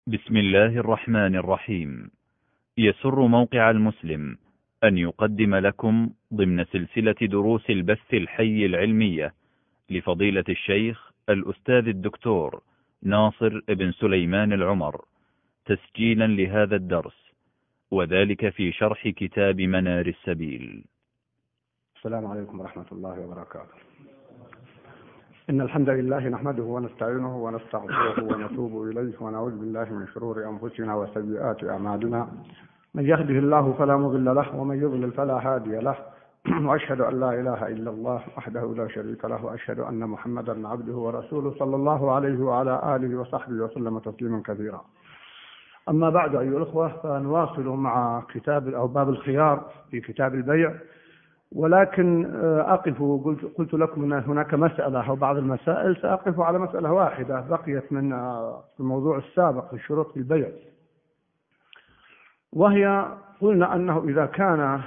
بسم الله الرحمن الرحيم. يسر موقع المسلم أن يقدم لكم ضمن سلسلة دروس البث الحي العلمية لفضيلة الشيخ الأستاذ الدكتور ناصر بن سليمان العمر تسجيلا لهذا الدرس، وذلك في شرح كتاب منار السبيل. السلام عليكم ورحمة الله وبركاته. إن الحمد لله نحمده ونستعينه ونستغفره ونتوب إليه ونعوذ بالله من شرور أنفسنا وسيئات أعمالنا. من يهده الله فلا مضل له ومن يضلل فلا هادي له، وأشهد أن لا إله إلا الله وحده لا شريك له، وأشهد أن محمدا عبده ورسوله صلى الله عليه وعلى آله وصحبه وسلم تسليما كثيرا. أما بعد أيها الأخوة، فنواصل مع كتاب أو باب الخيار في كتاب البيع، ولكن أقف قلت لكم أن هناك مسألة أو بعض المسائل سأقف على مسألة واحدة بقيت من الموضوع السابق في الشروط في البيع، وهي قلنا أنه إذا كان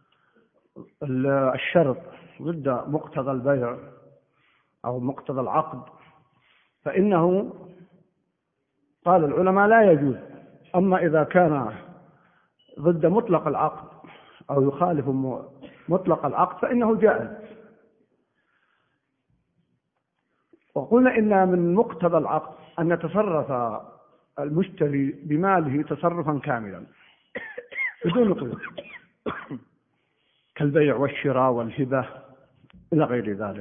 الشرط ضد مقتضى البيع أو مقتضى العقد فإنه قال العلماء لا يجوز. أما إذا كان ضد مطلق العقد أو يخالف مطلق العقد فإنه جائز. وقلنا إن من مقتضى العقد أن يتصرف المشتري بماله تصرفا كاملا بدون قيود، كالبيع والشراء والهبة إلى غير ذلك.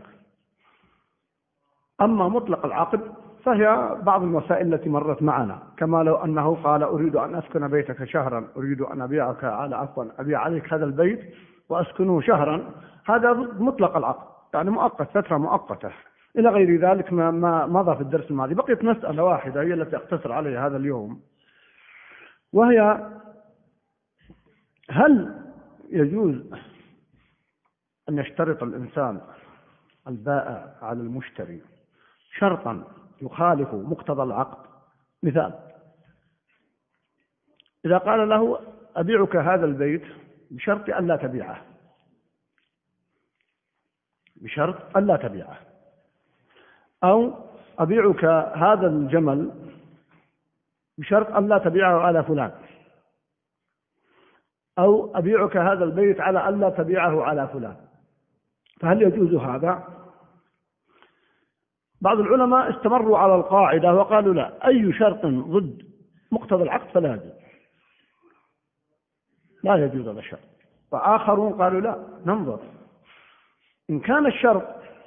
أما مطلق العقد فهي بعض المسائل التي مرت معنا، كما لو أنه قال أريد أن أسكن بيتك شهرا، أريد أن أبيع عليك هذا البيت وأسكنه شهرا، هذا مطلق العقد، يعني مؤقت، فترة مؤقتة إلى غير ذلك ما مضى في الدرس الماضي. بقيت مسألة واحدة هي التي أقتصر عليها هذا اليوم، وهي هل يجوز أن يشترط الإنسان البائع على المشتري شرطا يخالف مقتضى العقد؟ مثال، إذا قال له أبيعك هذا البيت بشرط ألا تبيعه، بشرط ألا تبيعه، أو أبيعك هذا الجمل بشرط ألا تبيعه على فلان، أو أبيعك هذا البيت على ألا تبيعه على فلان، فهل يجوز هذا؟ بعض العلماء استمروا على القاعدة وقالوا لا، أي شرط ضد مقتضى العقد فلا يجوز، لا يجوز هذا الشرط. وآخرون قالوا لا، ننظر، إن كان الشرط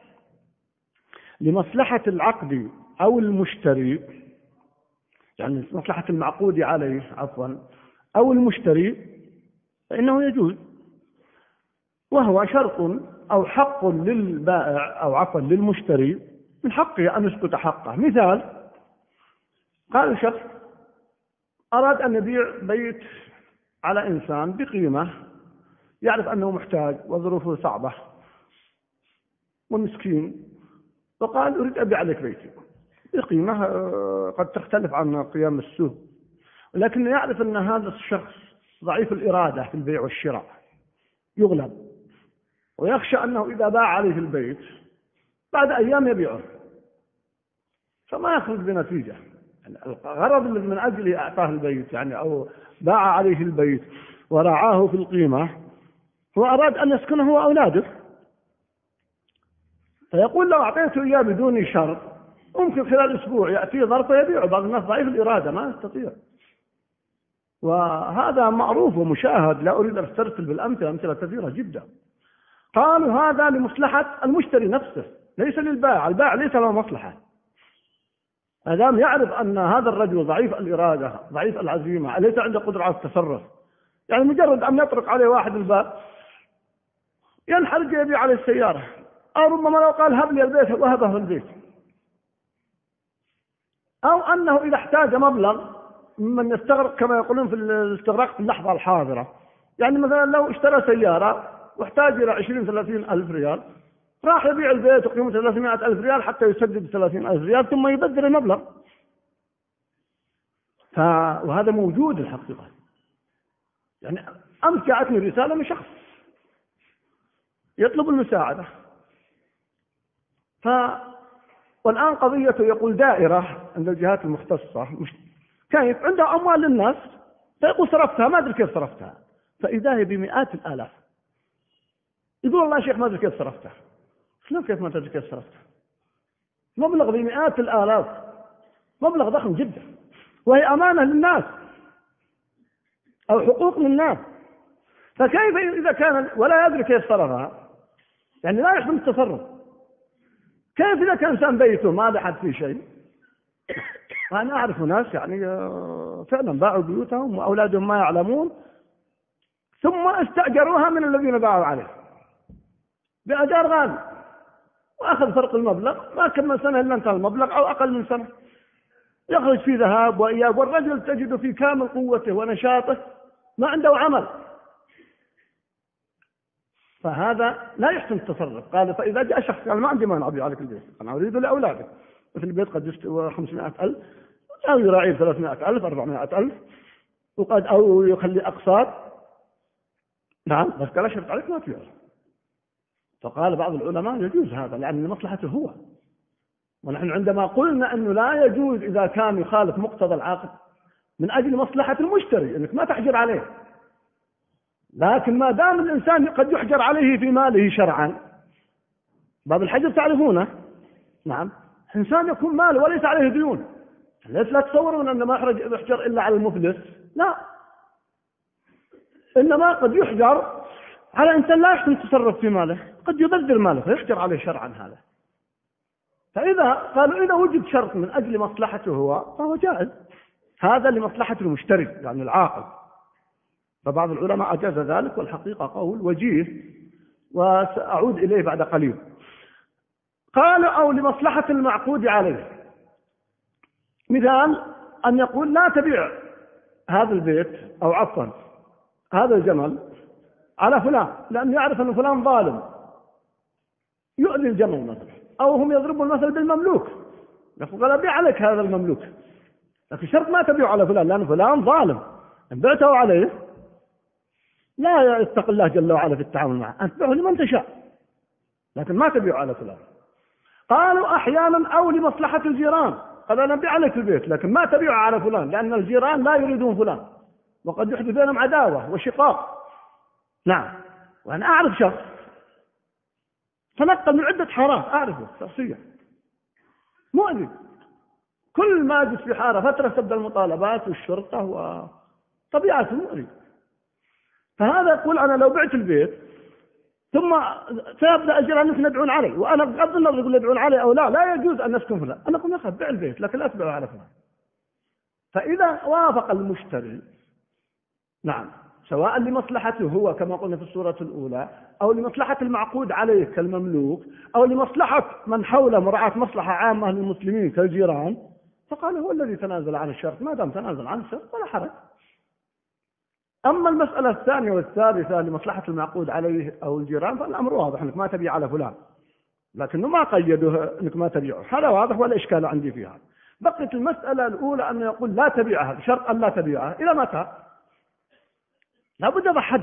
لمصلحة العقد أو المشتري، يعني مصلحة المعقود عليه عفوا أو المشتري، فإنه يجوز، وهو شرط أو حق للبائع أو عفوا للمشتري من حقه أن يسكت حقه. مثال، قال شخص أراد أن يبيع بيت على إنسان بقيمة، يعرف أنه محتاج وظروفه صعبة ومسكين، وقال أريد أبيع عليك بيتي بقيمة قد تختلف عن قيم السوق، ولكنه يعرف أن هذا الشخص ضعيف الإرادة في البيع والشراء، يغلب، ويخشى أنه إذا باع عليه البيت بعد أيام يبيعه فما يخرج بنتيجة. الغرض الذي من أجله أعطاه البيت يعني أو باع عليه البيت ورعاه في القيمة هو أراد أن يسكنه هو أولاده، فيقول لو أعطيته إياه بدون شرط ممكن خلال أسبوع يأتي ظرف يبيعه. بعض الناس ضعيف الإرادة ما يستطيع، وهذا معروف ومشاهد، لا أريد أن أسترسل بالأمثلة، أمثلة كثيرة جدا. قالوا هذا لمصلحة المشتري نفسه ليس للبائع، البائع ليس له مصلحة، أدام يعرف أن هذا الرجل ضعيف الإرادة ضعيف العزيمة ليس عنده قدرة على التصرف، يعني مجرد أن يطرق عليه واحد الباب ينحرج يبيع عليه السيارة، أو ربما لو قال هب لي البيت وهبه البيت، أو أنه إذا احتاج مبلغ من يستغرق كما يقولون في الاستغراق في اللحظة الحاضرة، يعني مثلا لو اشترى سيارة واحتاج إلى 20-30 ألف ريال، راح يبيع البيت وقيمته 300 ألف ريال حتى يسدد 30 ألف ريال ثم يبدل المبلغ. وهذا موجود الحقيقة. يعني أمس جاءتني رسالة من شخص يطلب المساعدة، والآن قضيته يقول دائرة عند الجهات المختصة كيف؟ عنده أموال للناس فيقول صرفتها ما أدري كيف صرفتها، فإذا هي بمئات الآلاف، يقول والله يا شيخ ما أدري كيف صرفتها. شلون كيف ما تدري كيف صرفتها؟ مبلغ بمئات الآلاف، مبلغ ضخم جدا، وهي أمانة للناس أو حقوق للناس، فكيف إذا كان ولا يدري كيف صرفها؟ يعني لا يحسن التصرف. كيف إذا كان إنسان بيته ما لحد فيه شيء؟ وأنا أعرف ناس يعني فعلا باعوا بيوتهم وأولادهم ما يعلمون، ثم استأجروها من الذين باعوا عليه بأجار غالي، وأخذ فرق المبلغ، ما كمل سنة إلا انتهى المبلغ أو أقل من سنة، يخرج في ذهاب وإياب، والرجل تجد في كامل قوته ونشاطه ما عنده عمل، فهذا لا يحسن التصرف. قال فإذا جاء شخص قال ما عندي مانع أبيع عليك البيت، أنا أريد لأولادك، مثل البيت قد يستوى 500,000 أو يراعي 300,000 400,000، وقد أو يخلي أقساط، نعم، بس قال أشرت عليك ما تبيع. فقال بعض العلماء يجوز هذا لأن مصلحته هو، ونحن عندما قلنا أنه لا يجوز إذا كان يخالف مقتضى العقد من أجل مصلحة المشتري أنك ما تحجر عليه، لكن ما دام الإنسان قد يحجر عليه في ماله شرعا، باب الحجر تعرفونه، نعم، إنسان يكون ماله وليس عليه ديون، ليس لا تصورون أن ما يحجر إلا على المفلس، لا، إنما قد يحجر على إنسان لا يحسن التصرف في ماله، قد يبذر ماله فيحجر عليه شرعا هذا. فإذا قالوا إذا وجد شرط من أجل مصلحته هو فهو جائز، هذا لمصلحة المشتري يعني العاقل، فبعض العلماء أجاز ذلك، والحقيقة قول وجيه وسأعود إليه بعد قليل. قالوا أو لمصلحة المعقود عليه، مثال أن يقول لا تبيع هذا البيت أو عفوا هذا الجمل على فلان لأنه يعرف أن فلان ظالم يؤذي الجمل مثلا، أو هم يضربون المثل بالمملوك، يقول أبيع عليك هذا المملوك، لكن شرط ما تبيع على فلان لأن فلان ظالم، إن بعته عليه لا يتقي الله جل وعلا في التعامل معه، أنت تبيعه لمن تشاء لكن ما تبيع على فلان. قالوا أحيانا أو لمصلحة الجيران، قال أنا أبيع عليك البيت لكن ما تبيع على فلان لأن الجيران لا يريدون فلان وقد يحدث بينهم عداوة وشقاق. نعم، وأنا أعرف شخص تنقل من عدة حارات، أعرفه شخصيا، مؤذي، كل ما جلس في حارة فترة تبدأ المطالبات والشرطة وطبيعته مؤذي. فهذا يقول أنا لو بعت البيت ثم سيبدأ الجيران ندعون علي، وأنا بغض النظر يقول يدعون علي أو لا، لا يجوز أن نسكن فلان، أنا أقول يا بيع البيت لكن لا تبيعه على فلان. فإذا وافق المشتري، نعم، سواء لمصلحته هو كما قلنا في السورة الأولى أو لمصلحة المعقود عليه كالمملوك أو لمصلحة من حوله مراعاة مصلحة عامة للمسلمين كالجيران، فقال هو الذي تنازل عن الشرط، ما دام تنازل عن الشرط ولا حرج. أما المسألة الثانية والثالثة لمصلحة المعقود عليه أو الجيران فالأمر واضح أنك ما تبيع على فلان، لكنه ما قيده أنك ما تبيعه، هذا واضح ولا إشكال عندي فيها. بقيت المسألة الأولى أنه يقول لا تبيعها بشرط أن لا تبيعها، إلى متى؟ لابد من حد.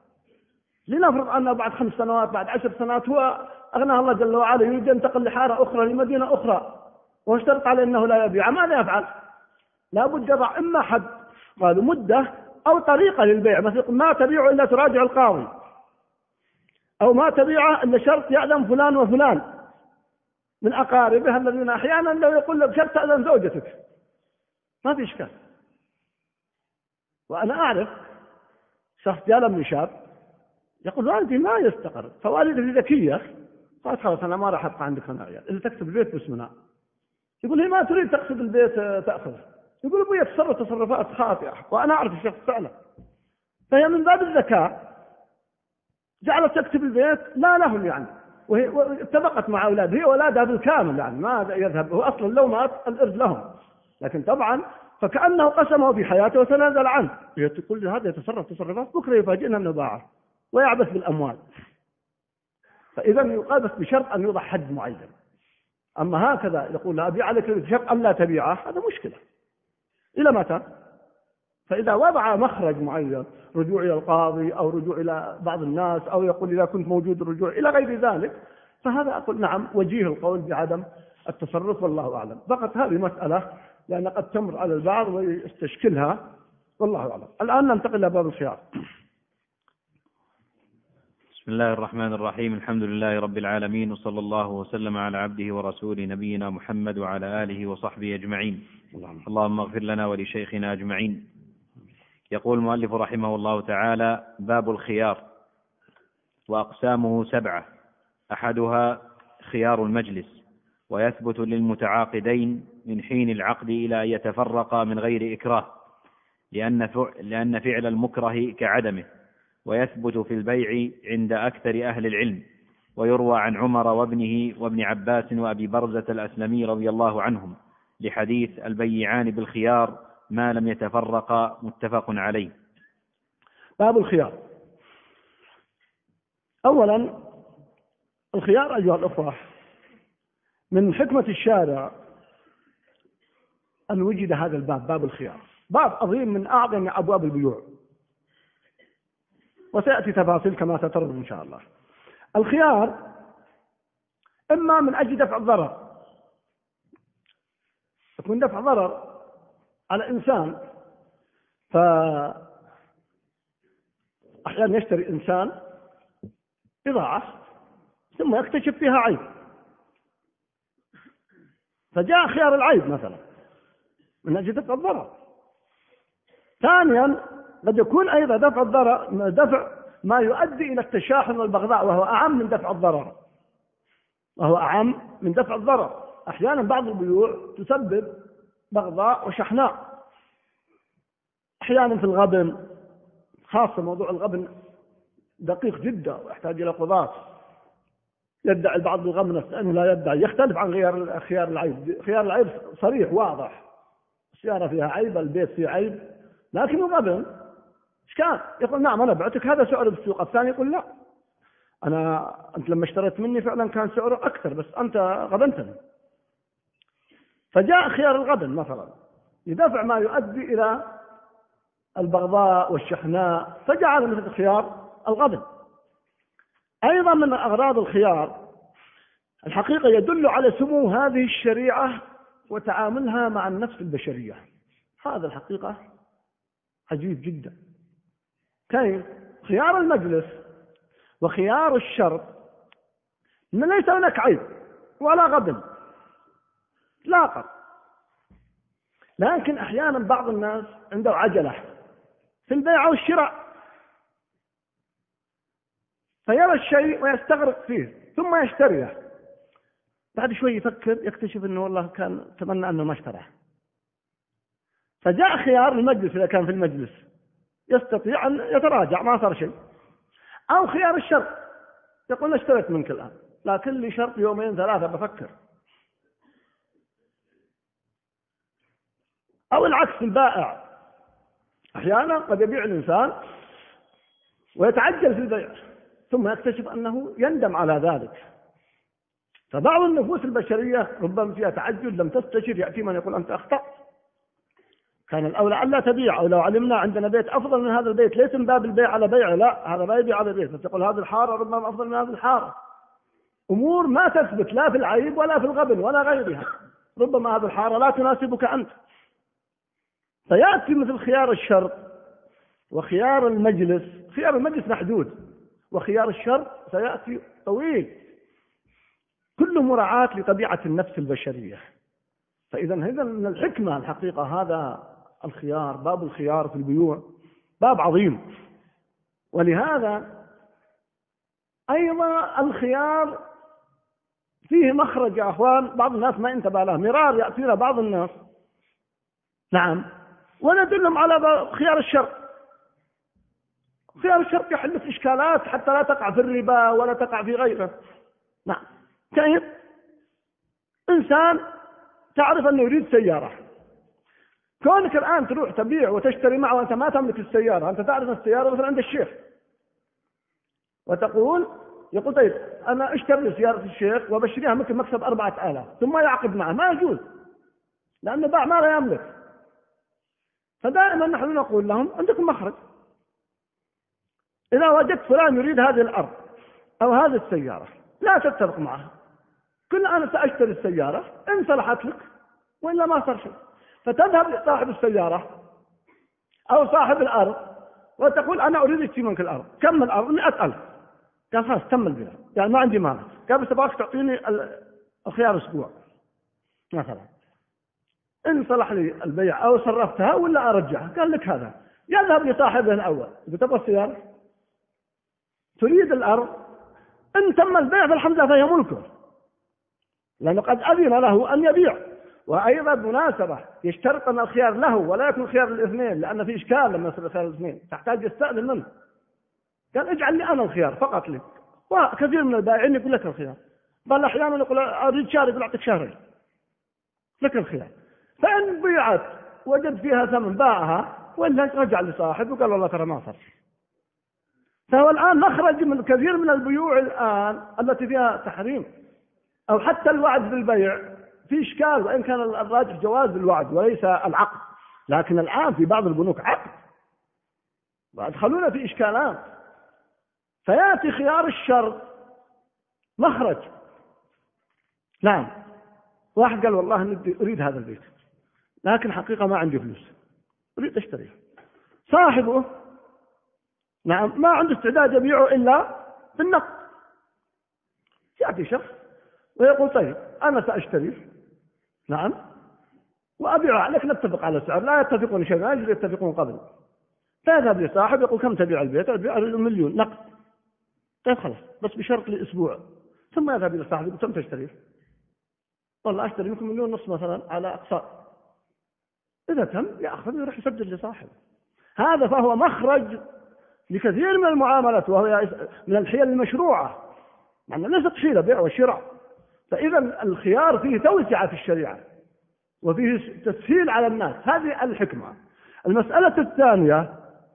لنفرض أنه بعد 5 سنوات بعد 10 سنوات هو أغناه الله جل وعلا يريد أن ينتقل لحارة أخرى لمدينة أخرى واشترط عليه أنه لا يبيع، ماذا يفعل؟ لابد يضع إما حد، قالوا مدة أو طريقة للبيع، مثل ما تبيع إلا تراجع القاضي، أو ما تبيعه إلا شرط يأذن فلان وفلان من أقاربه الذين أحيانا لو يقول له بشرط تأذن زوجتك، ما في إشكال. وأنا أعرف شخص جاء من شاب يقول والدي ما يستقر، فوالدتي ذكية قالت خلاص أنا ما راح أبقى عندك هنا عيال، إذا تكتب البيت باسمنا. يقول هي ما تريد تقصد البيت تأخذه، يقول أبوي يتصرف تصرفات خاطئة، وأنا أعرف الشخص فعلا، فهي من باب الذكاء جعلت تكتب البيت لا لهم يعني، وهي اتفقت مع أولادها، هي أولادها بالكامل يعني ما يذهب، هو أصلا لو مات الإرث لهم، لكن طبعا فكأنه قسمه في حياته وتنازل عنه، هي تقول هذا يتصرف تصرفات بكرة يفاجئنا أنه باعه ويعبث بالأموال. فإذا يقابس بشرط أن يوضع حد معين. أما هكذا يقول لا أبيع عليك بشرط أن لا تبيعه، هذا مشكلة. إلى متى؟ فإذا وضع مخرج معين، رجوع إلى القاضي أو رجوع إلى بعض الناس، أو يقول إذا كنت موجود الرجوع إلى غير ذلك، فهذا أقول نعم وجيه القول بعدم التصرف، والله أعلم. بقت هذه مسألة لأن قد تمر على البعض ويستشكلها، والله أعلم. الآن ننتقل إلى باب الخيار. بسم الله الرحمن الرحيم. الحمد لله رب العالمين، وصلى الله وسلم على عبده ورسوله نبينا محمد وعلى آله وصحبه أجمعين. اللهم اغفر لنا ولشيخنا أجمعين. يقول المؤلف رحمه الله تعالى: باب الخيار، وأقسامه 7. أحدها خيار المجلس، ويثبت للمتعاقدين من حين العقد إلى أن يتفرقا من غير إكراه، لأن فعل المكره كعدمه، ويثبت في البيع عند أكثر أهل العلم، ويروى عن عمر وابنه وابن عباس وأبي برزة الأسلمي رضي الله عنهم لحديث البيعان بالخيار ما لم يتفرقا، متفق عليه. باب الخيار. أولا الخيار أيها الأخوة من حكمة الشارع أن وجد هذا الباب، باب الخيار، باب عظيم من أعظم أبواب البيوع، وسيأتي تفاصيل كما سترون إن شاء الله. الخيار إما من أجل دفع الضرر، يكون دفع ضرر على إنسان، فأحيانا يشتري إنسان بضاعة ثم يكتشف فيها عيب، فجاء خيار العيب مثلا من أجل دفع الضرر. ثانيا قد يكون أيضا دفع الضرر دفع ما يؤدي إلى التشاحن والبغضاء، وهو أعم من دفع الضرر، أحيانا بعض البيوع تسبب بغضاء وشحناء، أحيانا في الغبن، خاصة موضوع الغبن دقيق جدا ويحتاج إلى قضاة. يدعي البعض الغبن أنه لا يدعي، يختلف عن خيار العيب. خيار العيب صريح واضح، السيارة فيها عيب، البيت فيه عيب. لكن الغبن إشكال، يقول نعم أنا بعتك هذا سعره بالسوق، الثاني يقول لا، أنت لما اشتريت مني فعلا كان سعره أكثر بس أنت غبنتني. فجاء خيار الغبن مثلا لدفع ما يؤدي إلى البغضاء والشحناء، فجعل مثل خيار الغبن. أيضا من أغراض الخيار الحقيقة يدل على سمو هذه الشريعة وتعاملها مع النفس البشرية. هذا الحقيقة عجيب جدا. كيف؟ خيار المجلس وخيار الشرط من ليس هناك عيب ولا غبن إطلاقا، لكن أحيانا بعض الناس عنده عجلة في البيع والشراء، فيرى الشيء ويستغرق فيه ثم يشتريه، بعد شوي يفكر يكتشف أنه والله كان تمنى أنه ما اشتراه. فجاء خيار المجلس إذا كان في المجلس يستطيع أن يتراجع ما صار شيء، أو خيار الشرط يقول اشتريت منك الآن لكن لي شرط 2 3 بفكر. أو العكس البائع، أحيانا قد يبيع الإنسان ويتعجل في البيع ثم يكتشف أنه يندم على ذلك. فبعض النفوس البشرية ربما فيها تعجل، لم تستشر يأتي من يقول أنت أخطأت، كان الأولى ألا تبيع، أو لو علمنا عندنا بيت أفضل من هذا البيت، ليس من باب البيع على بيع، لا هذا لا يبيع على بيت، فتقول هذه الحارة ربما أفضل من هذه الحارة. أمور ما تثبت لا في العيب ولا في الغبن ولا غيرها، ربما هذه الحارة لا تناسبك أنت. فيأتي مثل خيار الشرط وخيار المجلس. خيار المجلس محدود، وخيار الشرط سيأتي طويل، كل مراعاة لطبيعة النفس البشرية. فإذا من الحكمة الحقيقة هذا الخيار، باب الخيار في البيوع باب عظيم. ولهذا أيضا الخيار فيه مخرج يا أخوان، بعض الناس ما انتبه له، مرار يأتينا بعض الناس نعم وندلهم على خيار الشرط. خيار الشرط يحل في إشكالات حتى لا تقع في الربا ولا تقع في غيره. نعم، كيف؟ إنسان تعرف أنه يريد سيارة، كونك الآن تروح تبيع وتشتري معه وأنت ما تملك السيارة، أنت تعرف السيارة مثلا عند الشيخ، وتقول يقول طيب أنا اشتري سيارة الشيخ وبشتريها مثل مكسب 4000، ثم يعقد معه، ما يجوز لأنه باع ما لا يملك. فدائما نحن نقول لهم عندكم مخرج، إذا وجدت فلان يريد هذه الأرض أو هذه السيارة لا تتفق معه، كل أنا سأشتري السيارة إن صلحت لك وإلا ما صار شيء. فتذهب لصاحب السيارة أو صاحب الأرض وتقول أنا أريد أشتري منك الأرض، كم الأرض؟ 100,000. قال خلاص تم البيع، قال ما عندي مانع. قال بس أبغاك تعطيني الخيار أسبوع مثلا، إن صلح لي البيع أو صرفتها ولا أرجعها. قال لك هذا. يذهب لصاحبه الأول، إذا تبغى السيارة تريد الأرض، إن تم البيع فالحمد لله فهي ملكه، لأنه قد أذن له أن يبيع. وأيضا بالمناسبة يشترط أن الخيار له ولا يكون خيار الاثنين، لأن في إشكال لما يصير خيار الاثنين، تحتاج يستأذن منه. قال اجعل لي أنا الخيار فقط لي. وكثير من البائعين يقول لك الخيار، بل أحيانا يقول أريد شهر، يقول أعطيك شهرين لك الخيار. فإن بيعت وجد فيها ثمن باعها، ولا رجع لصاحب وقال والله ترى ما صار. فهو الآن مخرج من كثير من البيوع الآن التي فيها تحريم أو حتى الوعد بالبيع في إشكال، وإن كان الراجح جواز الوعد وليس العقد، لكن الآن في بعض البنوك عقد وأدخلونا في إشكالات. فيأتي خيار الشر مخرج. نعم، واحد قال والله أريد هذا البيت لكن حقيقة ما عندي فلوس أريد أشتريه. صاحبه نعم ما عنده استعداد يبيعه إلا بالنقد. يأتي شخص ويقول طيب أنا سأشتريه نعم وأبيعه عليك، نتفق على السعر، لا يتفقون شيئا يجب يتفقون قبل. فيذهب لصاحب يقول كم تبيع البيت؟ أبيع 1,000,000 نقد. طيب خلاص بس بشرط لأسبوع. ثم يذهب إلى صاحب يقول كم تشتريه؟ والله أشتري منكم 1,500,000 مثلا على أقساط. إذا تم يأخذ ويروح يسجل لصاحب. هذا فهو مخرج لكثير من المعاملات، وهو من الحيل المشروعة، يعني ليست حيلة بيع وشراء. فإذا الخيار فيه توسعة في الشريعة وفيه تسهيل على الناس، هذه الحكمة. المسألة الثانية،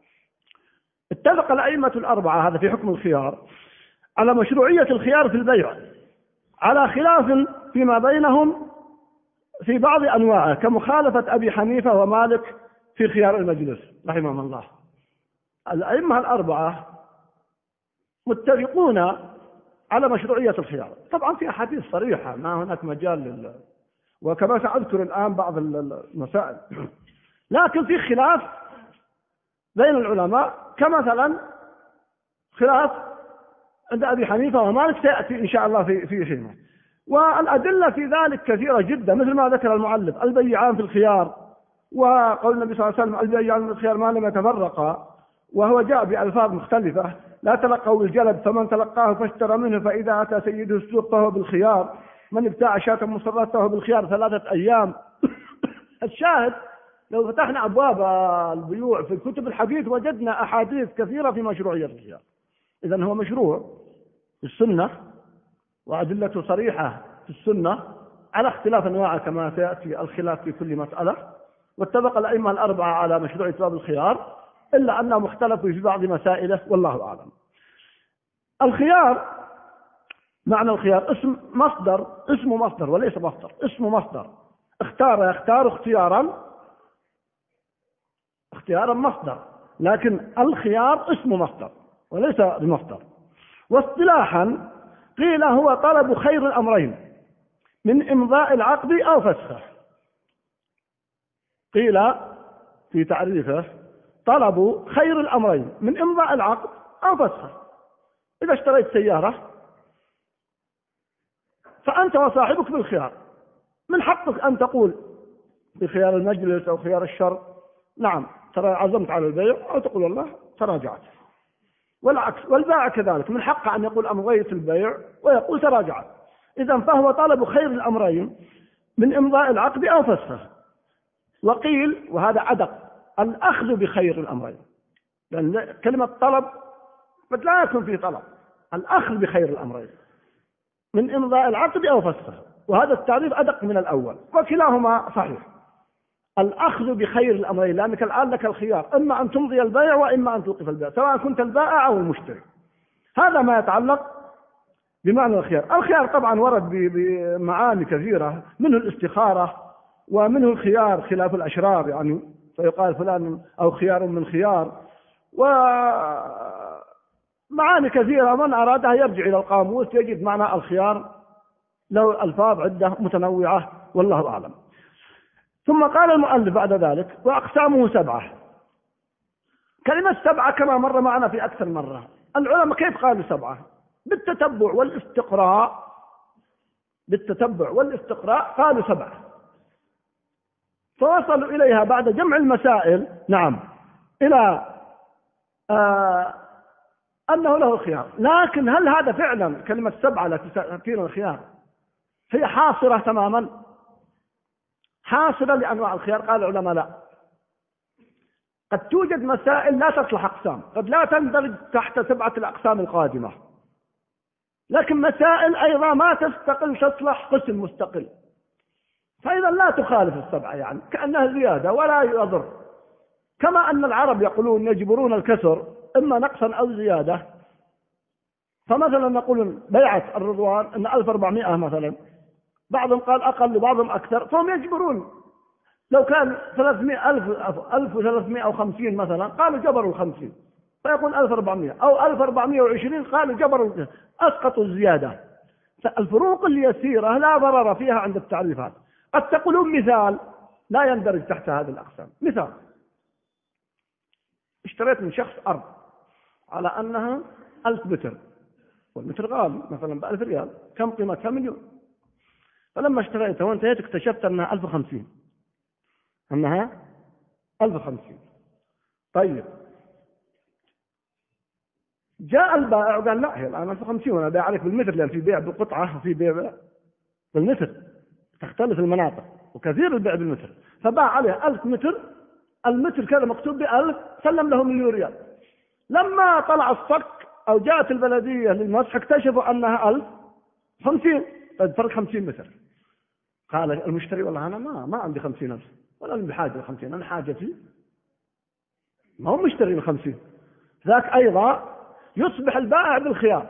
اتفق الأئمة الأربعة هذا في حكم الخيار على مشروعية الخيار في البيع، على خلاف فيما بينهم في بعض أنواعه، كمخالفة أبي حنيفة ومالك في خيار المجلس رحمهم الله. الأئمة الأربعة متفقون على مشروعية الخيار. طبعا في أحاديث صريحة، ما هناك مجال وكما سأذكر الآن بعض المسائل، لكن في خلاف بين العلماء، كمثلا خلاف عند أبي حنيفة ومالك سيأتي إن شاء الله في حينه. والأدلة في ذلك كثيرة جدا، مثل ما ذكر المؤلف البيعان في الخيار، وقول النبي صلى الله عليه وسلم البيعان في الخيار ما لم يتفرقا، وهو جاء بألفاظ مختلفة، لا تلقوا بالجلد فمن تلقاه فاشترى منه فإذا أتى سيده السوق فهو بالخيار، من ابتاع شاة مصرات فهو بالخيار 3 أيام. الشاهد لو فتحنا أبواب البيوع في كتب الحديث وجدنا أحاديث كثيرة في مشروعية الخيار. إذن هو مشروع في السنة وأدلته صريحة في السنة على اختلاف أنواعه كما سيأتي الخلاف في كل مسألة. واتفق الأئمة الأربعة على مشروعية باب الخيار، إلا أنهم اختلفوا في بعض مسائله والله أعلم. الخيار، معنى الخيار اسمه مصدر وليس مصدر، اسمه مصدر. اختار يختار اختيارا مصدر، لكن الخيار اسمه مصدر وليس بمصدر. واصطلاحا قيل هو طلب خير الأمرين من إمضاء العقد أو فسخه. قيل في تعريفه طلب خير الأمرين من إمضاء العقد أو فسخه. إذا اشتريت سيارة فأنت وصاحبك بالخيار، من حقك أن تقول بخيار المجلس أو خيار الشر نعم ترى عزمت على البيع، أو تقول والله تراجعت. والعكس، والبائع كذلك من حقه أن يقول أمضيت البيع ويقول تراجعت. إذن فهو طلب خير الأمرين من إمضاء العقد أو فسخه. وقيل وهذا أدق الأخذ بخير الأمرين، لأن كلمة طلب قد لا يكون فيه طلب، الأخذ بخير الأمرين من إمضاء العقد أو فسخه، وهذا التعريف أدق من الأول، وكلاهما صحيح. الأخذ بخير الأمرين، لأنك الآن لك الخيار، إما أن تمضي البيع وإما أن توقف البيع، سواء كنت البائع أو المشتري. هذا ما يتعلق بمعنى الخيار. الخيار طبعا ورد بمعاني كثيرة، منه الاستخارة، ومنه الخيار خلاف الأشرار، يعني فيقال فلان أو خيار من خيار، ومعاني كثيرة. من أرادها يرجع إلى القاموس يجد معنى الخيار له ألفاظ عدة متنوعة والله أعلم. ثم قال المؤلف بعد ذلك وأقسامه 7. كلمة 7 كما مر معنا في أكثر مرة. العلماء كيف قالوا 7؟ بالتتبع والاستقراء قالوا 7، فوصلوا إليها بعد جمع المسائل نعم إلى أنه له الخيار. لكن هل هذا فعلا كلمة 7 التي تأتينا الخيار هي حاصرة تماما، حاصرة لأنواع الخيار؟ قال العلماء لا، قد توجد مسائل لا تصلح أقسام، قد لا تندرج تحت 7 الأقسام القادمة، لكن مسائل أيضا ما تستقل تصلح قسم مستقل، فإذا لا تخالف 7 يعني كأنها زيادة ولا يضر. كما أن العرب يقولون يجبرون الكسر إما نقصا أو زيادة، فمثلا نقول بيعة الرضوان إن 1400 مثلا، بعضهم قال أقل وبعضهم أكثر، فهم يجبرون. لو كان 1350 مثلا قالوا جبروا 50، فيكون 1400 أو 1420 قالوا جبروا، أسقطوا الزيادة. فالفروق اليسيرة لا ضرر فيها عند التعريفات. قد تقولون مثال لا يندرج تحت هذه الأقسام. مثال: اشتريت من شخص أرض على أنها 1000 متر، والمتر غالي مثلا ب1000 ريال، كم قيمتها؟ 1,000,000. فلما اشتريتها وانتهيت اكتشفت أنها 1050، أنها 1050. طيب جاء البائع وقال لا هي الآن 1050 وأنا أبيع عليك بالمتر، لأن في بيع بالقطعة وفي بيع بالمتر، تختلف المناطق، وكثير البيع بالمتر. فباع عليه 1000 متر، المتر كذا مكتوب ب1000، سلم له 1,000,000 ريال. لما طلع الصك أو جاءت البلدية للمسح اكتشفوا أنها 1050، طيب فرق 50 متر. قال المشتري والله أنا ما عندي 50,000 ولا أنا بحاجة ل50، أنا حاجتي ما هو مشتري ل50. ذاك أيضا يصبح البائع بالخيار،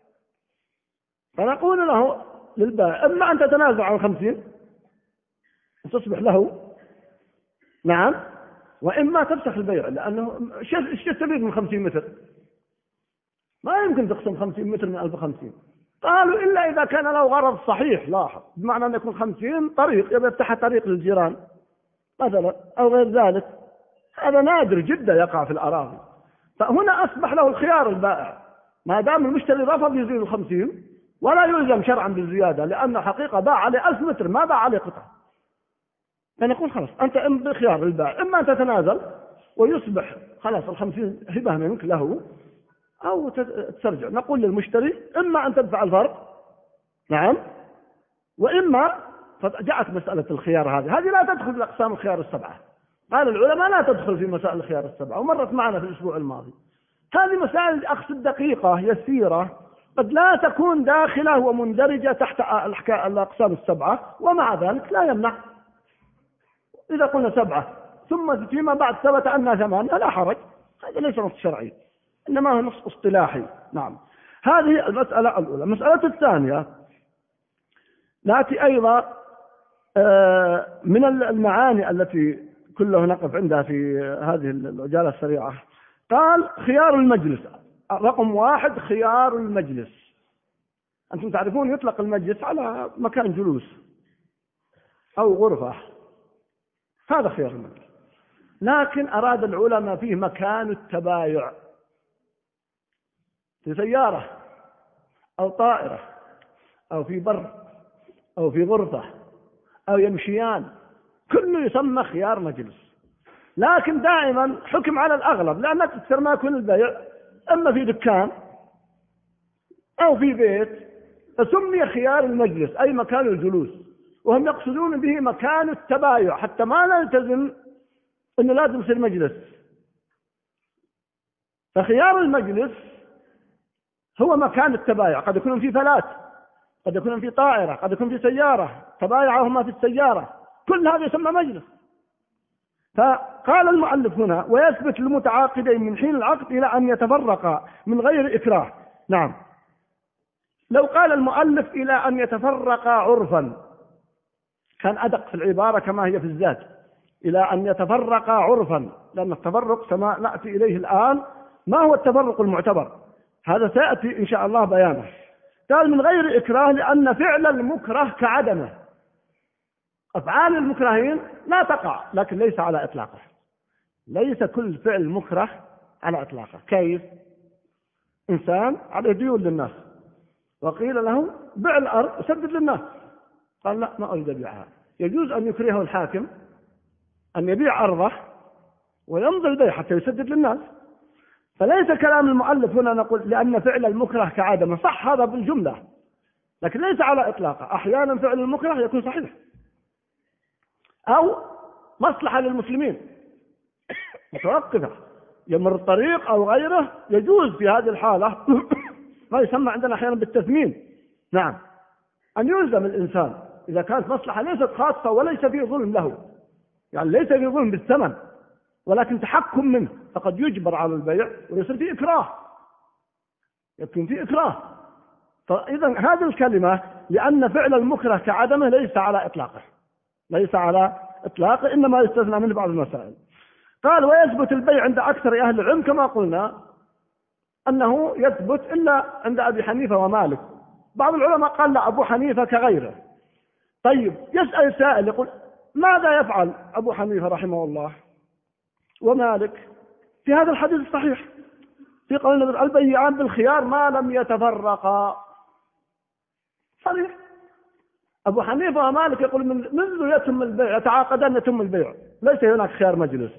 فنقول له للبائع إما أن تتنازع عن 50 وتصبح له نعم، وإما تفسخ البيع، لأنه ايش تستفيد من 50 متر؟ ما يمكن تقسم 50 متر من 1050. قالوا إلا إذا كان له غرض صحيح، لاحظ، بمعنى أن يكون 50 طريق يبي يفتح طريق للجيران مثلا أو غير ذلك، هذا نادر جدا يقع في الأراضي. فهنا أصبح له الخيار البائع، ما دام المشتري رفض يزيد 50 ولا يلزم شرعا بالزيادة، لأنه حقيقة باع عليه 1000 متر ما باع عليه قطعة. فنقول خلاص أنت بخيار البائع، إما أن تتنازل ويصبح خلاص 50 هبة منك له، أو ترجع. نقول للمشتري إما أن تدفع الفرق نعم، وإما فجاءت مسألة الخيار هذه لا تدخل في أقسام الخيار 7. قال العلماء لا تدخل في مسائل الخيار 7، ومرت معنا في الأسبوع الماضي. هذه مسائل أقصد دقيقة يسيرة، قد لا تكون داخلة ومندرجة تحت الأقسام 7، ومع ذلك لا يمنع إذا قلنا 7 ثم فيما بعد ثبت أنها 8 لا حرج، هذا ليس نص شرعي إنما هو نص اصطلاحي. نعم، هذه المسألة الأولى. المسألة الثانية نأتي أيضا من المعاني التي كله نقف عندها في هذه العجالة السريعة. قال خيار المجلس. رقم 1 خيار المجلس. أنتم تعرفون يطلق المجلس على مكان جلوس أو غرفة، هذا خيار المجلس. لكن أراد العلماء فيه مكان التبايع، في سيارة أو طائرة أو في بر أو في غرفة أو يمشيان، كله يسمى خيار مجلس. لكن دائما حكم على الأغلب، لأن أكثر ما يكون البيع أما في دكان أو في بيت، فسمي خيار المجلس أي مكان الجلوس، وهم يقصدون به مكان التبايع، حتى ما نلتزم أنه لازم يصير مجلس. فخيار المجلس هو مكان التبايع، قد يكون في فلات، قد يكون في طائرة، قد يكون في سيارة، تبايعهما في السيارة، كل هذا يسمى مجلس. فقال المؤلف هنا ويثبت للمتعاقدين من حين العقد إلى أن يتفرقا من غير إكراه. نعم، لو قال المؤلف إلى أن يتفرقا عرفا كان أدق في العبارة كما هي في الذات، إلى أن يتفرقا عرفا، لأن التفرق كما نأتي إليه الآن ما هو التفرق المعتبر، هذا سيأتي إن شاء الله بيانه. قال من غير إكراه لأن فعل المكره كعدمه. أفعال المكرهين لا تقع، لكن ليس على إطلاقه. ليس كل فعل مكره على إطلاقه. كيف؟ إنسان عليه ديون للناس وقيل له بع الأرض وسدد للناس، قال لا ما أريد أبيعها. يجوز أن يكرهه الحاكم أن يبيع أرضه ويمضي البيع حتى يسدد للناس. فليس كلام المؤلف هنا نقول لأن فعل المكره كعدمه، صح هذا بالجملة، لكن ليس على إطلاقه. أحيانا فعل المكره يكون صحيح أو مصلحة للمسلمين متوقفة، يمر الطريق أو غيره، يجوز في هذه الحالة ما يسمى عندنا أحيانا بالتثمين، نعم، أن يلزم الإنسان إذا كانت مصلحة ليست خاصة وليس فيه ظلم له، يعني ليس فيه ظلم بالثمن ولكن تحكم منه، فقد يجبر على البيع ويصير فيه إكراه، يكون فيه إكراه. فإذا هذه الكلمة لأن فعل المكره كعدمه ليس على إطلاقه، ليس على إطلاقه، إنما يستثنى منه بعض المسائل. قال ويثبت البيع عند أكثر أهل العلم كما قلنا أنه يثبت إلا عند أبي حنيفة ومالك. بعض العلماء قال لا أبو حنيفة كغيره. طيب يسأل سائل يقول ماذا يفعل أبو حنيفة رحمه الله ومالك في هذا الحديث الصحيح في قول البيعان بالخيار ما لم يتفرقا؟ صحيح، أبو حنيفة ومالك يقول منذ يتم البيع يتعاقدان يتم البيع، ليس هناك خيار مجلس.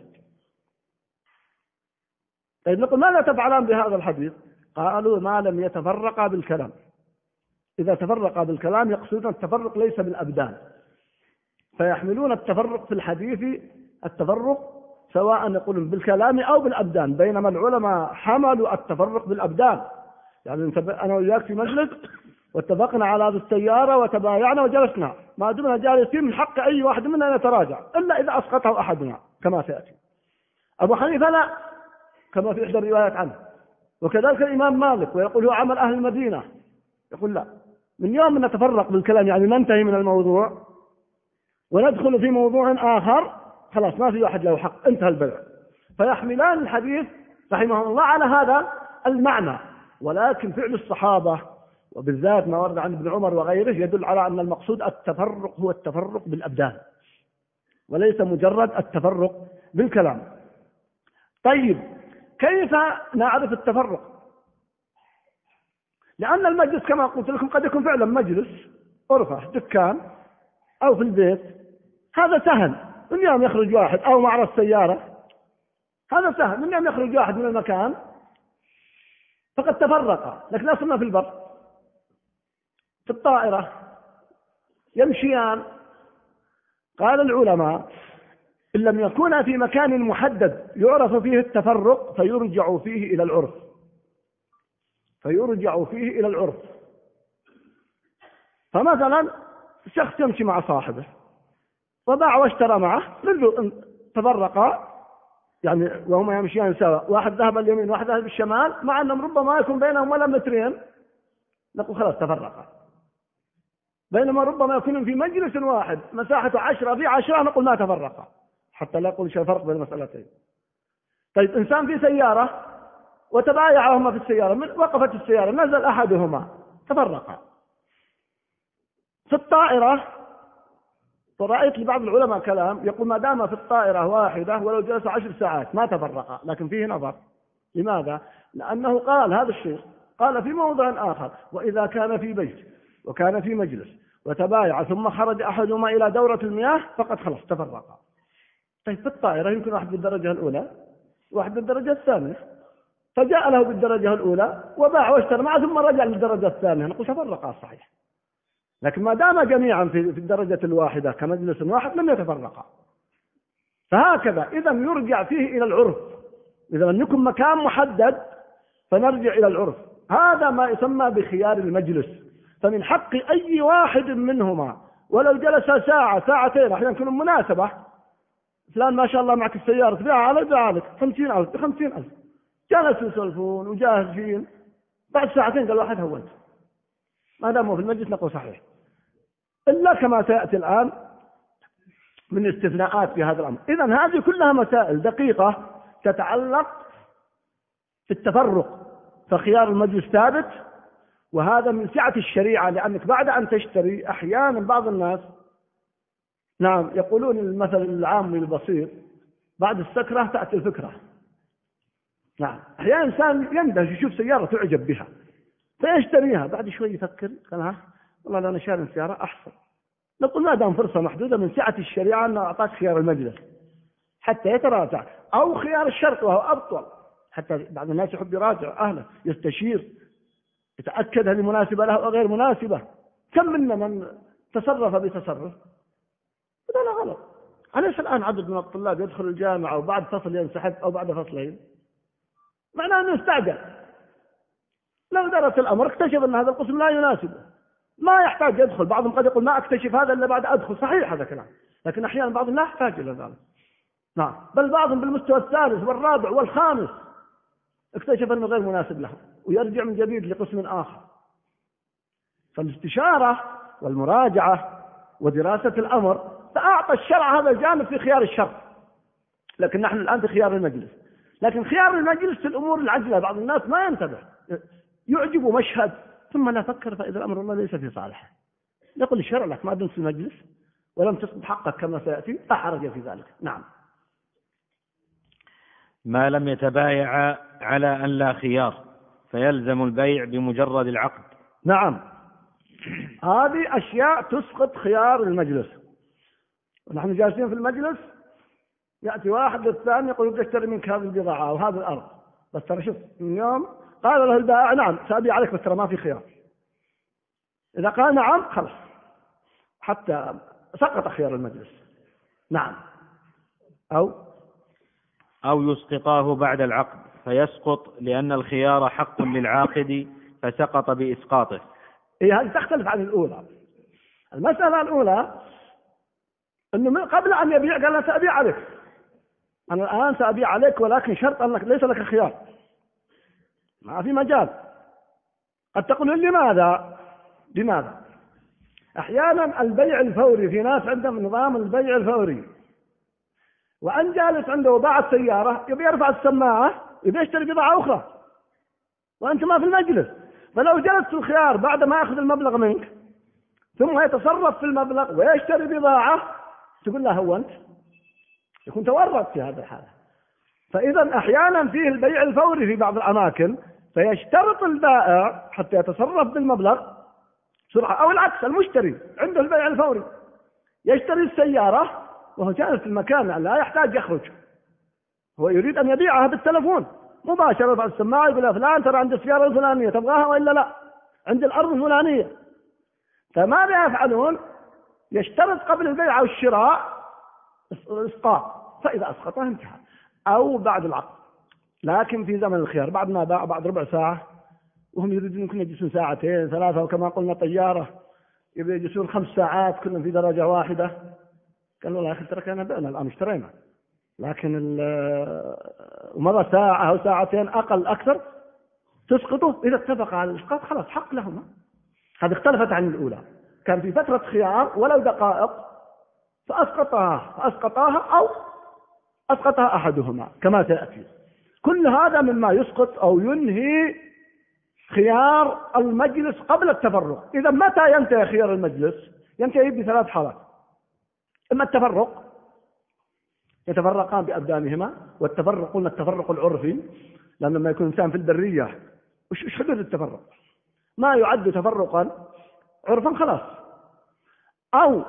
طيب نقول ماذا تفعلان بهذا الحديث؟ قالوا ما لم يتفرقا بالكلام. إذا تفرقا بالكلام يقصدون التفرق ليس بالأبدان، فيحملون التفرق في الحديث التفرق سواء يقولون بالكلام أو بالأبدان، بينما العلماء حملوا التفرق بالأبدان. يعني أنا وياك في مجلس واتفقنا على هذه السيارة وتبايعنا وجلسنا، ما دمنا جالسين من حق أي واحد منا يتراجع إلا إذا أسقطه أحدنا كما سيأتي. أبو حنيفة لا، كما في إحدى الروايات عنه، وكذلك الإمام مالك، ويقول هو عمل أهل المدينة، يقول لا، من يوم نتفرق بالكلام يعني ننتهي من الموضوع وندخل في موضوع آخر خلاص ما في واحد له حق، انتهى البيع. فيحملان الحديث رحمه الله على هذا المعنى. ولكن فعل الصحابة وبالذات ما ورد عن ابن عمر وغيره يدل على أن المقصود التفرق هو التفرق بالأبدان وليس مجرد التفرق بالكلام. طيب كيف نعرف التفرق؟ لأن المجلس كما قلت لكم قد يكون فعلا مجلس غرفة دكان أو في البيت، هذا سهل. من يوم يخرج واحد أو معرض السيارة هذا سهل، من يوم يخرج واحد من المكان فقد تفرق. لكن لا صرنا في البر في الطائرة يمشيان. قال العلماء إن لم يكونا في مكان محدد يعرف فيه التفرق فيرجع فيه إلى العرف، فيرجع فيه إلى العرف. فمثلا شخص يمشي مع صاحبه وباع واشترى معه، منذ تفرقا يعني وهما يمشيان سوا، واحد ذهب اليمين واحد ذهب الشمال، مع أنهم ربما يكون بينهم ولا مترين، نقول خلاص تفرقا. بينما ربما يكون في مجلس واحد مساحة 10 في 10 نقول ما تفرقا، حتى لا يقول شيء فرق بين المسألتين. طيب إنسان في سيارة وتبايعهما في السيارة، وقفت السيارة نزل أحدهما تفرقا. في الطائرة ورأيت لبعض العلماء كلام يقول ما دام في الطائرة واحدة ولو جلس 10 ساعات ما تفرقا، لكن فيه نظر. لماذا؟ لأنه قال هذا الشيء قال في موضع آخر وإذا كان في بيت وكان في مجلس وتبايع ثم خرج أحدهما إلى دورة المياه فقد خلص تفرقا. طيب في الطائرة يمكن واحد بالدرجة الأولى واحد بالدرجة الثانية، فجاء له بالدرجة الأولى وباع واشترى معه ثم رجع للدرجة الثانية، نقول تفرقا صحيح. لكن ما دام جميعا في الدرجة الواحدة كمجلس واحد لم يتفرقا. فهكذا إذا يرجع فيه إلى العرف، إذا لم يكن مكان محدد فنرجع إلى العرف. هذا ما يسمى بخيار المجلس. فمن حق أي واحد منهما ولو جلس ساعة ساعتين، أحيانا يكون مناسبة، فلان ما شاء الله معك السيارة تبيعها على بيعها 50,000 ب50,000، جلسوا يسولفون وجاهزين، بعد ساعتين قال واحد هونت، ما دام هو في المجلس نقول صحيح، إلا كما سيأتي الآن من استثناءات في هذا الأمر. إذن هذه كلها مسائل دقيقة تتعلق في التفرق، فخيار المجلس ثابت، وهذا من سعة الشريعة، لأنك بعد أن تشتري أحيانا بعض الناس نعم، يقولون المثل العام البسيط بعد السكرة تأتي الفكرة. نعم، أحيانا إنسان يندهش يشوف سيارة تعجب بها فيشتريها، بعد شوي يفكر قال ها والله لو أنا شاري سيارة أحسن. نقول ما دام فرصة محدودة، من سعة الشريعة أنه أعطاك خيار المجلس حتى يتراجع، أو خيار الشرط وهو أبطل، حتى بعض الناس يحب يراجع أهله يستشير يتأكد هل مناسبة له أو غير مناسبة. كم منا من تصرف بتصرف هذا لا غلط. أليس الآن عدد من الطلاب يدخل الجامعة وبعد فصل ينسحب أو بعد فصلين؟ معناه أنه استعجل، لو درس الأمر اكتشف أن هذا القسم لا يناسبه ما يحتاج يدخل. بعضهم قد يقول ما أكتشف هذا إلا بعد أدخل، صحيح هذا كلام، لكن أحيانا بعضهم لا يحتاج إلى ذلك. نعم، بل بعضهم بالمستوى الثالث والرابع والخامس اكتشف أنه غير مناسب له ويرجع من جديد لقسم آخر. فالاستشارة والمراجعة ودراسة الأمر فأعطى الشرع هذا الجانب في خيار الشرع، لكن نحن الآن في خيار المجلس. لكن خيار المجلس في الأمور العجلة بعض الناس ما ينتبه، يعجب مشهد ثم لا فكر فإذا الأمر والله ليس في صالحه. يقول الشرع لك ما دمت في المجلس ولم تسقط حقك كما سيأتي لا حرج في ذلك. نعم. ما لم يتبايع على أن لا خيار فيلزم البيع بمجرد العقد. نعم، هذه أشياء تسقط خيار المجلس. ونحن جالسين في المجلس يأتي واحد للثاني يقول بدي أشتري منك هذه البضاعة أو هذا الأرض، بس ترى شوف من يوم قال له البائع نعم سأبيع عليك بس ترى ما في خيار. إذا قال نعم خلص حتى سقط خيار المجلس. نعم. أو يسقطاه بعد العقد فيسقط لأن الخيار حق للعاقد فسقط بإسقاطه. هذه تختلف عن الأولى. المسألة الأولى أنه قبل أن يبيع قال أنا سأبيع عليك، أنا الآن سأبيع عليك ولكن شرط أنك ليس لك خيار، ما في مجال. قد تقول لماذا؟ أحيانا البيع الفوري، في ناس عندهم نظام البيع الفوري، وأن جالس عنده وباع السيارة يبي يرفع السماعة يبي يشتري بضاعة أخرى وأنت ما في المجلس، فلو جلست الخيار بعد ما يأخذ المبلغ منك ثم يتصرف في المبلغ ويشتري بضاعة تقول له هو أنت، يكون تورط في هذا الحالة. فإذا أحيانا فيه البيع الفوري في بعض الأماكن فيشترط البائع حتى يتصرف بالمبلغ بسرعة، أو العكس المشتري عنده البيع الفوري يشتري السيارة وهو جالس في المكان لا يحتاج يخرج، هو يريد أن يبيعها بالتلفون مباشرة بعد السماعة يقول له فلان ترى عند السيارة الفلانية تبغاها وإلا لا، عند الأرض الفلانية. فماذا يفعلون؟ يشترط قبل البيع والشراء الإسقاط، فإذا أسقطه انتهى. أو بعد العقد، لكن في زمن الخيار بعد ما باع بعد ربع ساعة وهم يريدون يكون يجلسون ساعتين ثلاثة، وكما قلنا طيارة يبي يجلسون 5 ساعات كلهم في درجة واحدة، قال والله يا أخي ترى كنا بعنا الآن اشترينا، لكن ومضى ساعة أو ساعتين أقل أكثر تسقطه. إذا اتفق على الإسقاط خلاص حق لهما. هذه اختلفت عن الأولى، كان في فترة خيار ولو دقائق فأسقطاها أو أسقطها أحدهما كما سيأتي. كل هذا مما يسقط أو ينهي خيار المجلس قبل التفرق. إذا متى ينتهي خيار المجلس؟ ينتهي ب3 حالات: إما التفرق، يتفرقان بأبدانهما، والتفرق قلنا التفرق العرفي، لأن لما يكون إنسان في البرية وش حدود التفرق؟ ما يعد تفرقا عرفا خلاص. أو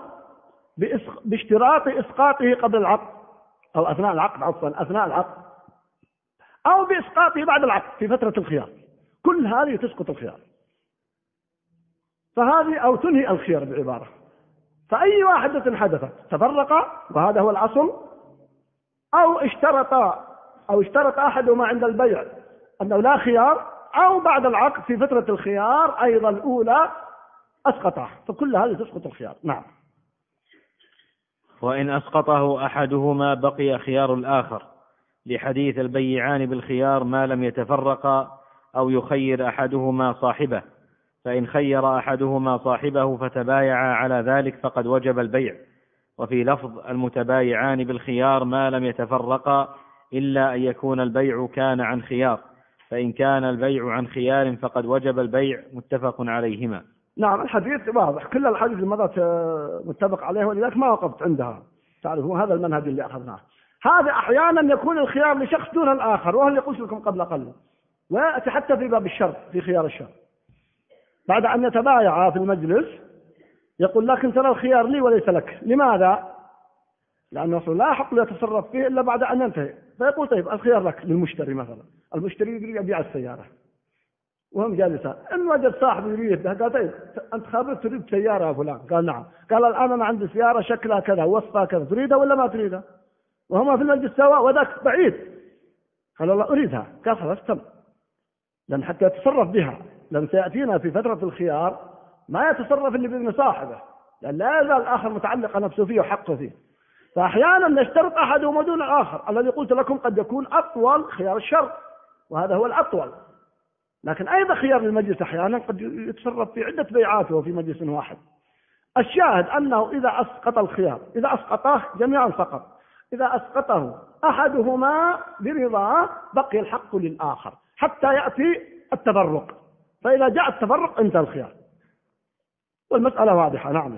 باشتراط إسقاطه قبل العقد أو أثناء العقد، عفوا أثناء العقد، أو بإسقاطه بعد العقد في فترة الخيار. كل هذه تسقط الخيار، فهذه أو تنهي الخيار بعبارة. فأي واحدة حدثت تفرق وهذا هو الأصل، أو اشترط أحدهما عند البيع أنه لا خيار، أو بعد العقد في فترة الخيار أيضا الأولى أسقطه، فكل هذه تسقط الخيار. نعم. وإن أسقطه أحدهما بقي خيار الآخر، لحديث البيعان بالخيار ما لم يتفرقا أو يخير أحدهما صاحبه، فإن خير أحدهما صاحبه فتبايعا على ذلك فقد وجب البيع. وفي لفظ المتبايعان بالخيار ما لم يتفرقا إلا أن يكون البيع كان عن خيار، فإن كان البيع عن خيار فقد وجب البيع، متفق عليهما. نعم الحديث واضح، كل الحديث اللي مضت متفق عليه، ولذلك ما وقفت عندها. تعرفون هذا المنهج اللي أخذناه. هذا أحيانا يكون الخيار لشخص دون الآخر، وهو اللي قلت لكم قبل قليل. ويأتي حتى في باب الشرط، في خيار الشرط بعد أن يتبايع في المجلس يقول لكن ترى الخيار لي وليس لك. لماذا؟ لأنه لا حق يتصرف فيه إلا بعد أن ينتهي. فيقول طيب الخيار لك للمشتري مثلا، المشتري يريد يبيع السيارة وهم جالسان، إن وجد صاحب يريد قال طيب أنت خابر تريد سيارة يا فلان؟ قال نعم. قال الآن أنا عندي سيارة شكلها كذا ووصفها كذا، تريدها ولا ما تريدها؟ وهما في المجلس سواء وذاك بعيد. قال الله أريدها. قال خلاص تم، لأن حتى يتصرف بها، لأن سيأتينا في فترة الخيار ما يتصرف اللي بإذن صاحبه، لأن لا يزال الآخر متعلق نفسه فيه وحقه فيه. فأحيانا نشترط أحدهما دون الآخر. الذي قلت لكم قد يكون أطول خيار الشرط، وهذا هو الأطول، لكن أيضا خيار المجلس أحيانا قد يتصرف في عدة بيعات وفي مجلس واحد. الشاهد أنه إذا أسقط الخيار، إذا أسقطه جميعا فقط، إذا أسقطه أحدهما برضاه بقي الحق للآخر حتى يأتي التفرق، فإذا جاء التفرق انتهى الخيار، والمسألة واضحة. نعم.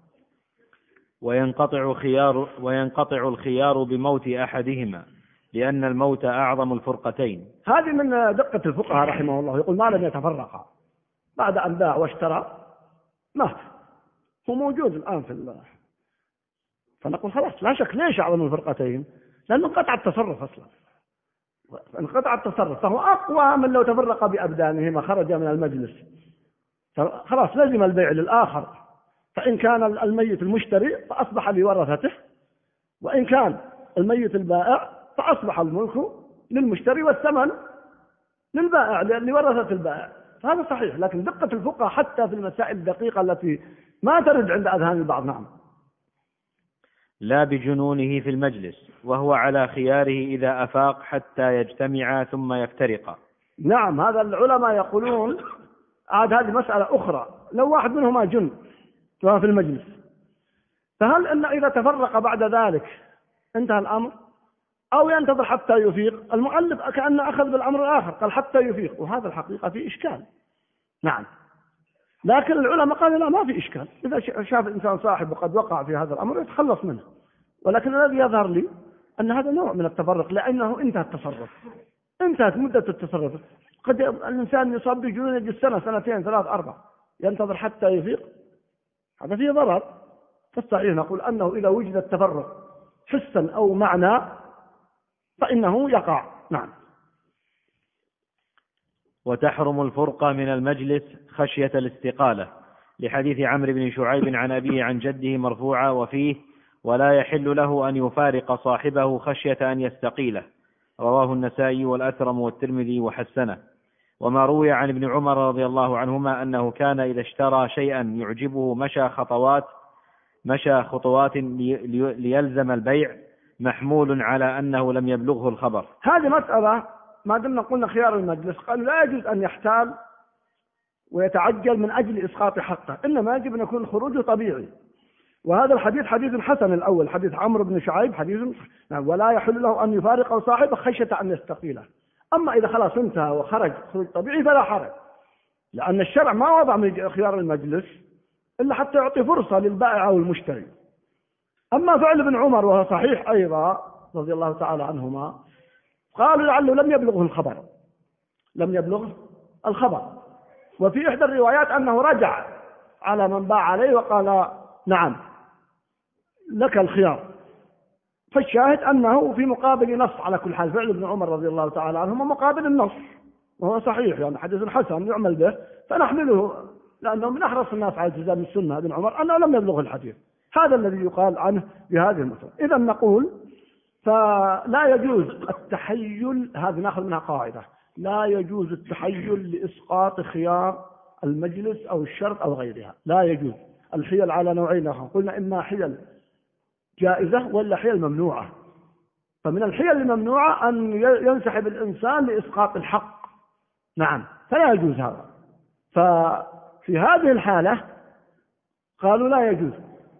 وينقطع الخيار بموت أحدهما، لأن الموت أعظم الفرقتين. هذه من دقة الفقهاء رحمه الله، يقول ما لم يتفرقا، بعد أن باع واشترى مات، هو موجود الآن في الله، فنقول خلاص لا شك. ليش أعظم الفرقتين؟ لأنه انقطع التصرف أصلا، انقطع التصرف، فهو أقوى من لو تفرق بأبدانهما خرج من المجلس. خلاص لزم البيع للآخر، فإن كان الميت المشتري فأصبح لورثته، وإن كان الميت البائع فأصبح الملك للمشتري والثمن للبائع لورثة البائع. هذا صحيح، لكن دقة الفقهاء حتى في المسائل الدقيقة التي ما ترد عند أذهان البعض. نعم. لا بجنونه في المجلس، وهو على خياره إذا أفاق حتى يجتمعا ثم يفترقا. نعم، هذا العلماء يقولون عاد هذه مسألة أخرى. لو واحد منهما جن في المجلس، فهل أن إذا تفرق بعد ذلك انتهى الأمر، أو ينتظر حتى يفيق؟ المؤلف كأن أخذ بالأمر الآخر، قال حتى يفيق، وهذا الحقيقة في إشكال. نعم، لكن العلماء قالوا لا، ما في إشكال، إذا شاف الإنسان صاحبه قد وقع في هذا الأمر يتخلص منه. ولكن الذي يظهر لي أن هذا نوع من التفرق، لأنه انتهى التصرف، انتهت مدة التصرف. قد الإنسان يصاب بجنون يجلس سنة، سنتين، 3، 4، ينتظر حتى يفيق، هذا فيه ضرر. فالصحيح نقول أنه إذا وجد التفرق حسا أو معنى فإنه يقع. نعم. وتحرم الفرقة من المجلس خشية الاستقالة، لحديث عمرو بن شعيب عن أبيه عن جده مرفوعا، وفيه ولا يحل له أن يفارق صاحبه خشية أن يستقيله، رواه النسائي والأثرم والترمذي وحسنه. وما روي عن ابن عمر رضي الله عنهما أنه كان إذا اشترى شيئا يعجبه مشى خطوات ليلزم البيع، محمول على أنه لم يبلغه الخبر. هذه مسألة ما دمنا قلنا خيار المجلس، قال لا يجوز أن يحتال ويتعجل من أجل إسقاط حقه، إنما يجب أن يكون خروجه طبيعي. وهذا الحديث حديث حسن الأول، حديث عمرو بن شعيب حديث ولا يحل له أن يفارق صاحبه خشية أن يستقيله. أما إذا خلاص انتهى وخرج خروج طبيعي فلا حرج، لأن الشرع ما وضع من خيار المجلس إلا حتى يعطي فرصة للبائع أو المشتري. أما فعل ابن عمر وهو صحيح أيضا رضي الله تعالى عنهما، قالوا لعله لم يبلغه الخبر، لم يبلغه الخبر. وفي إحدى الروايات أنه رجع على من باع عليه وقال نعم لك الخيار. فالشاهد أنه في مقابل نص على كل حال. فعل ابن عمر رضي الله تعالى عنهما مقابل النص، وهو صحيح، يعني حديث حسن يعمل به، فنحمله لأنه من أحرص الناس على التزام السنة ابن عمر أنه لم يبلغ الحديث. هذا الذي يقال عنه بهذه المسألة. إذا نقول فلا يجوز التحيل، هذه نأخذ منها قاعدة، لا يجوز التحيل لإسقاط خيار المجلس أو الشرط أو غيرها، لا يجوز. الحيل على نوعين، قلنا إما حيل جائزة ولا حيل ممنوعة. فمن الحيل الممنوعة أن ينسحب الإنسان لإسقاط الحق، نعم، فلا يجوز هذا. ففي هذه الحالة قالوا لا يجوز.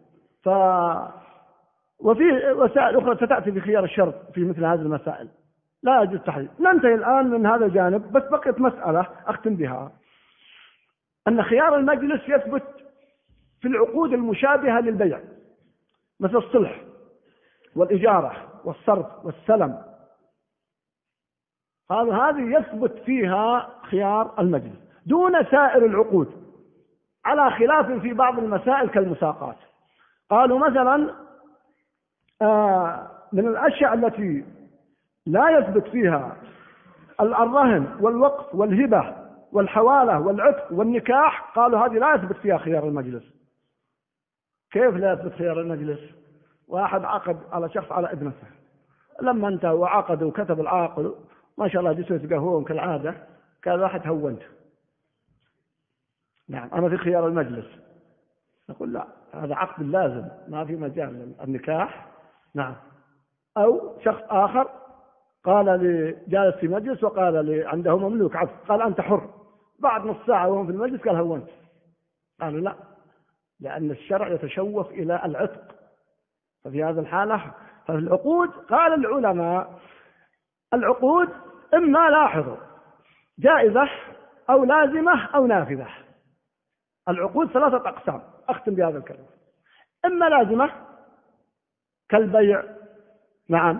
وفي وسائل أخرى ستأتي في خيار الشرط في مثل هذه المسائل، لا يجوز تحريم. ننتهي الآن من هذا الجانب، بس بقيت مسألة أختم بها. أن خيار المجلس يثبت في العقود المشابهة للبيع مثل الصلح والإجارة والصرف والسلم، قالوا هذه يثبت فيها خيار المجلس دون سائر العقود، على خلاف في بعض المسائل كالمساقات. قالوا مثلا من الأشياء التي لا يثبت فيها الرهن والوقف والهبة والحوالة والعتق والنكاح، قالوا هذه لا يثبت فيها خيار المجلس. كيف لا يثبت خيار المجلس؟ واحد عقد على شخص على ابنته، لما انتهى وعقد وكتب العاقل ما شاء الله جلسوا يتقهوون كالعادة، قال واحد هونت، نعم أنا في خيار المجلس. نقول لا، هذا عقد لازم ما في مجال النكاح. نعم. أو شخص آخر قال لي جالس في مجلس وقال لي عنده مملوك عبد، قال أنت حر، بعد نص ساعة وهم في المجلس قال هونت. قالوا لا، لأن الشرع يتشوف إلى العتق، ففي هذه الحالة ففي العقود قال العلماء العقود إما لاحظوا جائزة أو لازمة أو نافذة. العقود ثلاثة أقسام، أختم بهذا الكلام. إما لازمة كالبيع، نعم،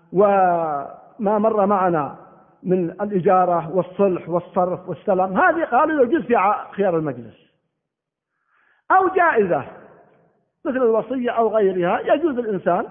وما مر معنا من الإجارة والصلح والصرف والسلم، هذه قالوا يجوز فيها خيار المجلس. أو جائزة مثل الوصية أو غيرها، يجوز الإنسان،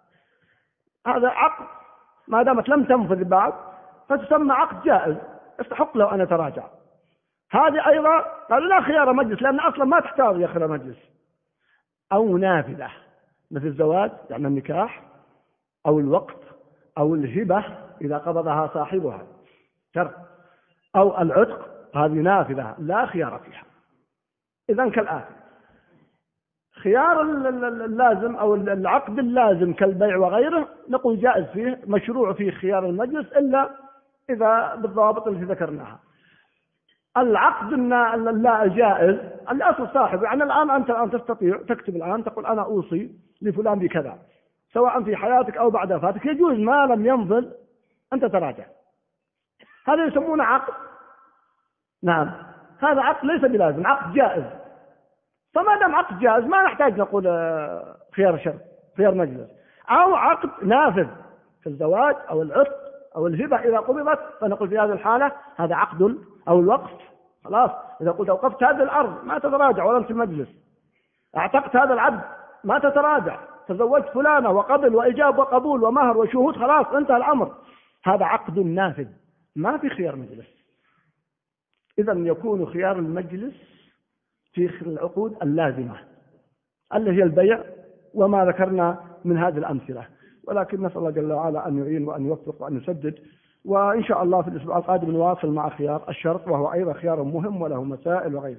هذا عقد ما دامت لم تنفذ بعد فتسمى عقد جائز، يستحق له أن يتراجع. هذه أيضا قالوا لا خيار مجلس، لأن أصلا ما تحتاج يا خيار مجلس. أو نافذة مثل الزواج يعني النكاح، أو الوقت، أو الهبة إذا قبضها صاحبها شرط، أو العتق، هذه نافذة لا خيار فيها. إذن كالآتي: خيار اللازم أو العقد اللازم كالبيع وغيره نقول جائز فيه، مشروع فيه خيار المجلس إلا إذا بالضوابط التي ذكرناها. العقد اللا جائز الأصل صاحب، يعني الآن أنت تستطيع تكتب الآن تقول أنا أوصي لفلان بكذا، سواء في حياتك أو بعد وفاتك، يجوز ما لم ينفذ أن تتراجع. هذا يسمونه عقد، نعم، هذا عقد ليس بلازم، عقد جائز. فما دام عقد جائز ما نحتاج نقول خيار شرط، خيار مجلس. أو عقد نافذ في الزواج أو العتق أو الهبة إذا قبضت، فنقول في هذه الحالة هذا عقد. أو الوقف، خلاص إذا قلت أوقفت هذه الأرض ما تتراجع ولا في المجلس، اعتقت هذا العبد ما تتراجع، تزوجت فلانة وقبل وإجاب وقبول ومهر وشهود، خلاص انتهى الأمر، هذا عقد نافذ ما في خيار مجلس. إذن يكون خيار المجلس في العقود اللازمة اللي هي البيع وما ذكرنا من هذه الأمثلة. ولكن نسأل الله جل وعلا أن يعين وأن يوفق وأن يسدد، وإن شاء الله في الأسبوع القادم نواصل مع خيار الشرط، وهو أيضا خيار مهم وله مسائل وغيره.